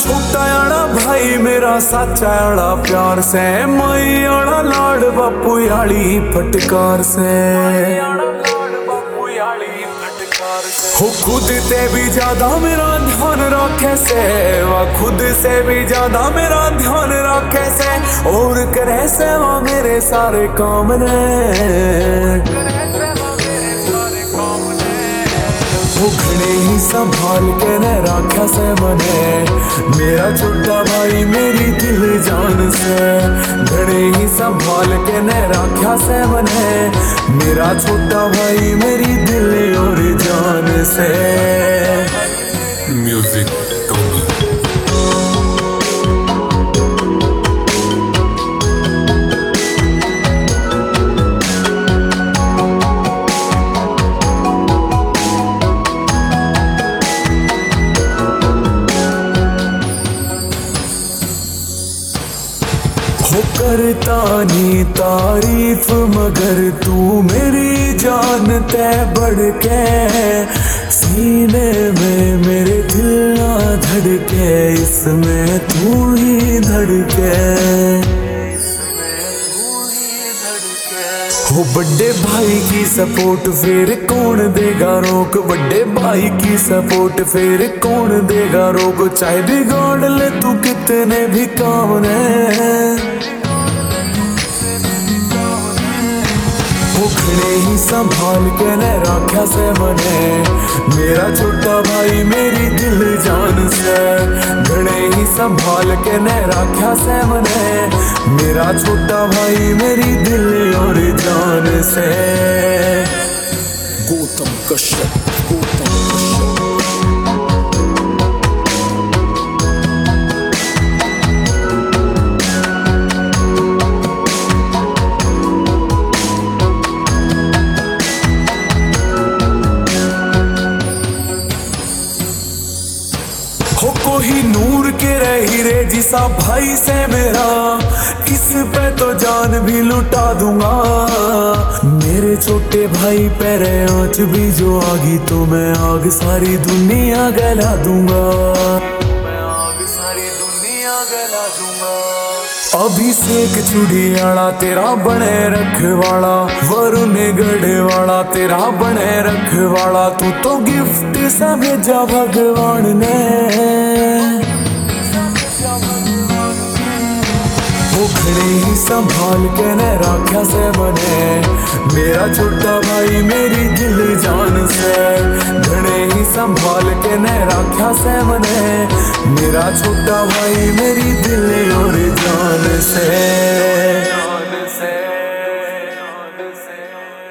छोटा आड़ा भाई मेरा साचा आड़ा प्यार से, माई आड़ा लाड बापू याली फटकार से। हो खुद से भी ज्यादा मेरा ध्यान रखे से, वह खुद से भी ज्यादा मेरा ध्यान रखे से, और करे से वह मेरे सारे काम ने। घड़े ही संभाल के न रखा से मने, मेरा छोटा भाई मेरी दिल जान से। घड़े ही संभाल के न रखा से मने, मेरा छोटा भाई मेरी दिल और जान से। म्यूजिक हो करता नी तारीफ मगर तू मेरी जान ते बढ़ के, सीने में मेरे दिल ना धड़के, इसमें तू ही धड़के। हो बड़े भाई की सपोर्ट फिर कौन देगा रोक, बड़े भाई की सपोर्ट फिर कौन देगा रोक, चाहे बिगाड़ ले तू कितने भी काम ने। घड़े ही संभाल के न रखा से मने, मेरा छोटा भाई मेरी दिल जान से। घड़े ही संभाल के न रखा से मने, मेरा छोटा भाई मेरी दिल और जान से। गौतम कश्यप, गौतम कश्यप। हो कोई नूर के रही रे जिसा भाई से मेरा, इस पे तो जान भी लुटा दूंगा। मेरे छोटे भाई पैरे आँच भी जो आगी, तो मैं आग सारी दुनिया गला दूंगा। मैं आग सारी दुनिया गला दूंगा। अभिषेक चुड़ियाला तेरा बने रखवाड़ा, वरुण गढ़वाला तेरा बने रखवाड़ा, तू तो गिफ्ट सा भेजा भगवान ने। वो घड़े ही संभाल के न रखा से मने, मेरा छोटा भाई मेरी दिल जान से। घड़े ही संभाल के न रखा से मने, मेरा छोटा भाई मेरी दिल